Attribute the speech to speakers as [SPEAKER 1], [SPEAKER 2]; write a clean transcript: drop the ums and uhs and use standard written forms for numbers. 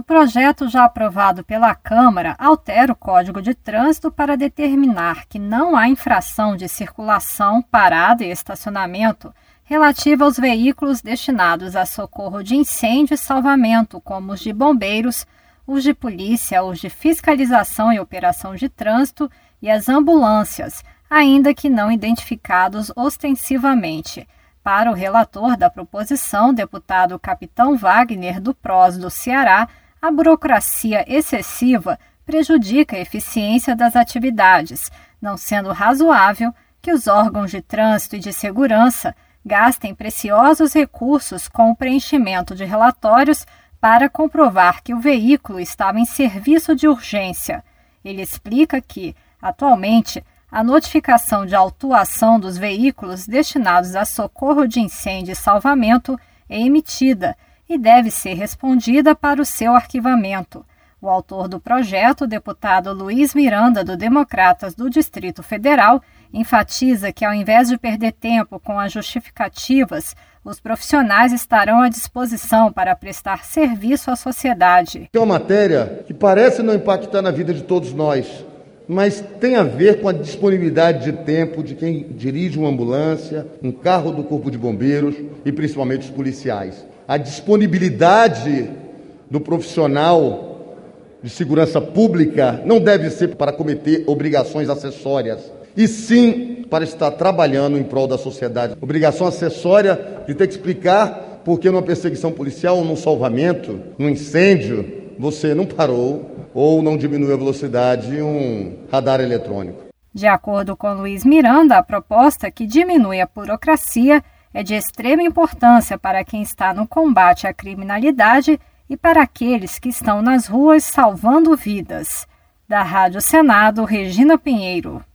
[SPEAKER 1] O projeto já aprovado pela Câmara altera o Código de Trânsito para determinar que não há infração de circulação, parada e estacionamento relativa aos veículos destinados a socorro de incêndio e salvamento, como os de bombeiros, os de polícia, os de fiscalização e operação de trânsito e as ambulâncias, ainda que não identificados ostensivamente. Para o relator da proposição, deputado Capitão Wagner, do PROS do Ceará, a burocracia excessiva prejudica a eficiência das atividades, não sendo razoável que os órgãos de trânsito e de segurança gastem preciosos recursos com o preenchimento de relatórios para comprovar que o veículo estava em serviço de urgência. Ele explica que, atualmente, a notificação de autuação dos veículos destinados a socorro de incêndio e salvamento é emitida e deve ser respondida para o seu arquivamento. O autor do projeto, o deputado Luiz Miranda, do Democratas do Distrito Federal, enfatiza que, ao invés de perder tempo com as justificativas, os profissionais estarão à disposição para prestar serviço à sociedade.
[SPEAKER 2] É uma matéria que parece não impactar na vida de todos nós, mas tem a ver com a disponibilidade de tempo de quem dirige uma ambulância, um carro do Corpo de Bombeiros e principalmente os policiais. A disponibilidade do profissional de segurança pública não deve ser para cometer obrigações acessórias, e sim para estar trabalhando em prol da sociedade. Obrigação acessória de ter que explicar por que numa perseguição policial ou num salvamento, num incêndio, você não parou ou não diminuiu a velocidade em um radar eletrônico.
[SPEAKER 1] De acordo com Luiz Miranda, a proposta que diminui a burocracia é de extrema importância para quem está no combate à criminalidade e para aqueles que estão nas ruas salvando vidas. Da Rádio Senado, Regina Pinheiro.